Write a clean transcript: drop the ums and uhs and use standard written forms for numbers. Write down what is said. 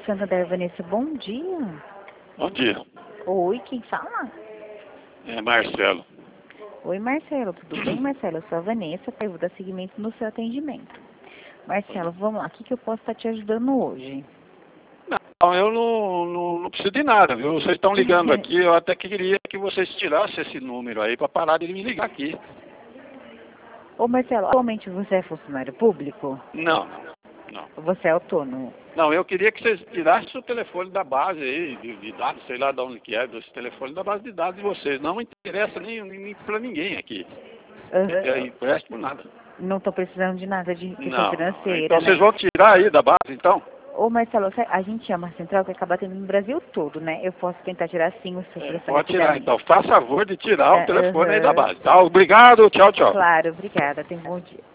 Santander, Vanessa, bom dia. Bom dia. Oi, quem fala? É Marcelo. Oi, Marcelo, tudo bem, Marcelo? Eu sou a Vanessa, eu vou dar seguimento no seu atendimento. Marcelo, vamos lá, o que eu posso estar te ajudando hoje? Não, eu não preciso de nada, viu? Vocês estão ligando aqui, eu até queria que vocês tirassem esse número aí para parar de me ligar aqui. Ô, Marcelo, atualmente você é funcionário público? Não. Ou você é autônomo? Não, eu queria que vocês tirassem o telefone da base aí, de dados, sei lá de onde que é, desse telefone da base de dados de vocês. Não me interessa nem para ninguém aqui. É empréstimo nada. Não estou precisando de nada de questão Não. financeira, Então né? vocês vão tirar aí da base, então? Ô, Marcelo, a gente é uma central que acaba tendo no Brasil todo, né? Eu posso tentar tirar sim o seu telefone Pode aqui tirar, da então. Faça favor de tirar o telefone aí da Aham. base. Tá? Obrigado, tchau, tchau. Claro, obrigada. Tenha um bom dia.